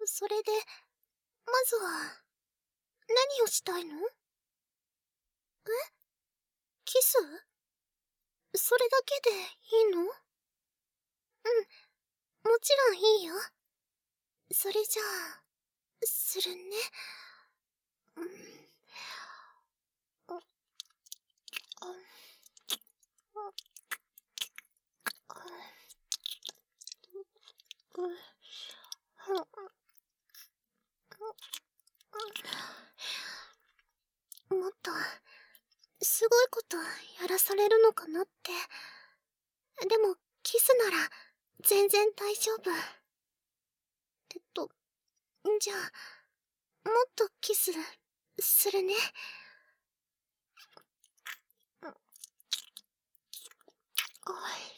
それで、まずは、何をしたいの？キス？それだけでいいの？うん、もちろんいいよ。それじゃあ、するね。うん。もっと、すごいことやらされるのかなって。でも、キスなら、全然大丈夫。じゃあ、もっとキス、するね。おい。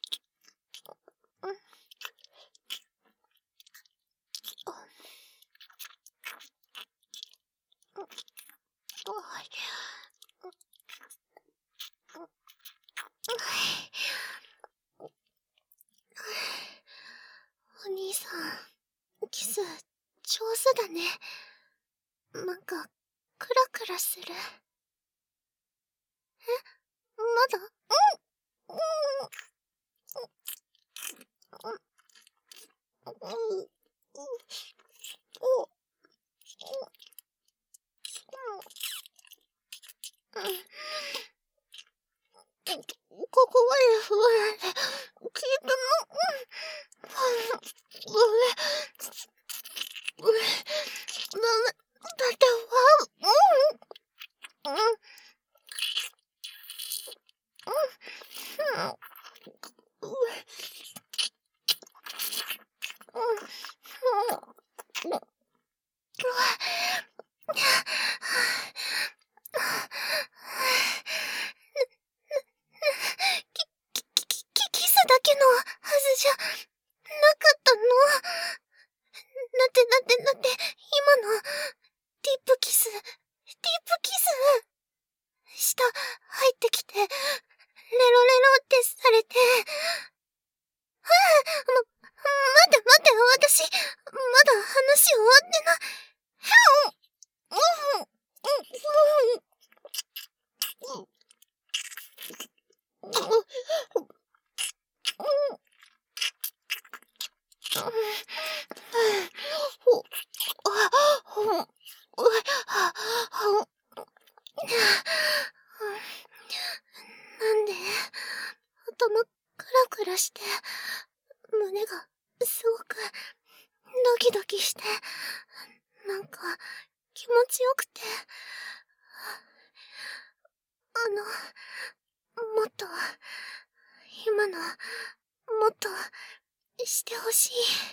お兄さん、キス、上手だね。なんか、クラクラする。まだ？ここまで不安で、聞いたの？ダメ。だってキスだけのはずじゃなかったの？だって、今の、ディップキス、舌入ってきて、レロレロってされて、待って、私、まだ話終わってない。なんで頭クラクラして、胸がすごくドキドキして、なんか気持ちよくて、もっと、今の、もっと、してほしい。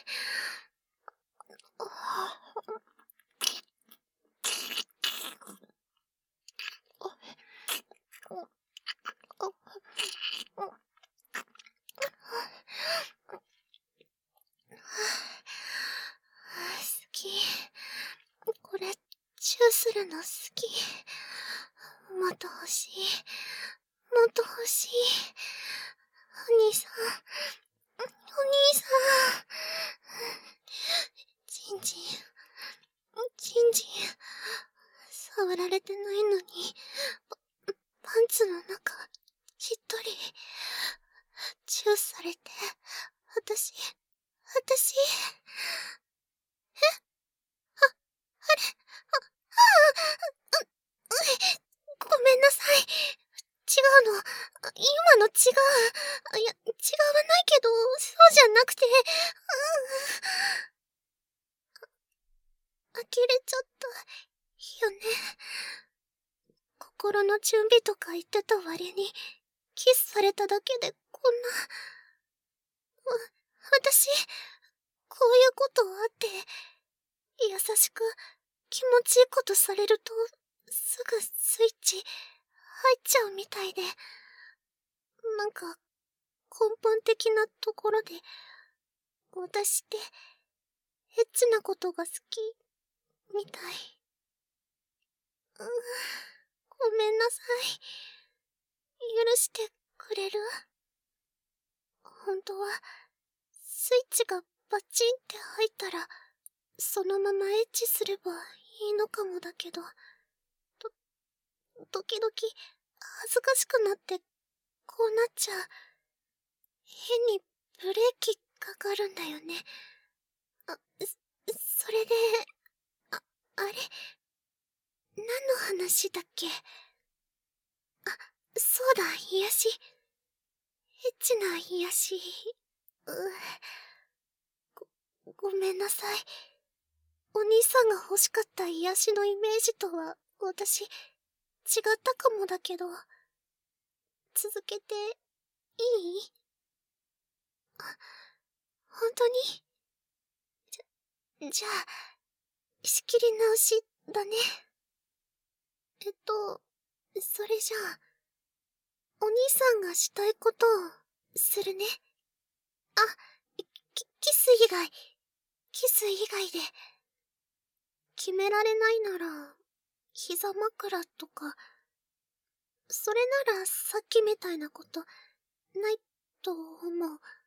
好き。これ、チューするの好き。もっと欲しい。もっと欲しい。お兄さん。お兄さん。ジンジン。触られてないのに、パンツの中、しっとり、チューされて、私、あれ、ごめんなさい。違うの。今の違う。いや、違わないけど、そうじゃなくて、呆れちゃったよね。心の準備とか言ってた割に、キスされただけでこんな、私、こういうことあって、優しく気持ちいいことされると、すぐスイッチ入っちゃうみたいで、なんか、根本的なところで、私ってエッチなことが好きみたい。ごめんなさい。許してくれる？本当はスイッチがバチンって入ったらそのままエッチすればいいのかもだけど、時々恥ずかしくなってこうなっちゃう。変にブレーキかかるんだよね。それで、あれ、何の話だっけ？そうだ、癒し。エッチな癒し。ごめんなさい。お兄さんが欲しかった癒しのイメージとは、私、違ったかもだけど、続けて、いい？本当に？じゃあ、仕切り直しだね。それじゃあ、お兄さんがしたいことをするね。あ、キス以外で。決められないなら、膝枕とか、それならさっきみたいなこと、ないと思う。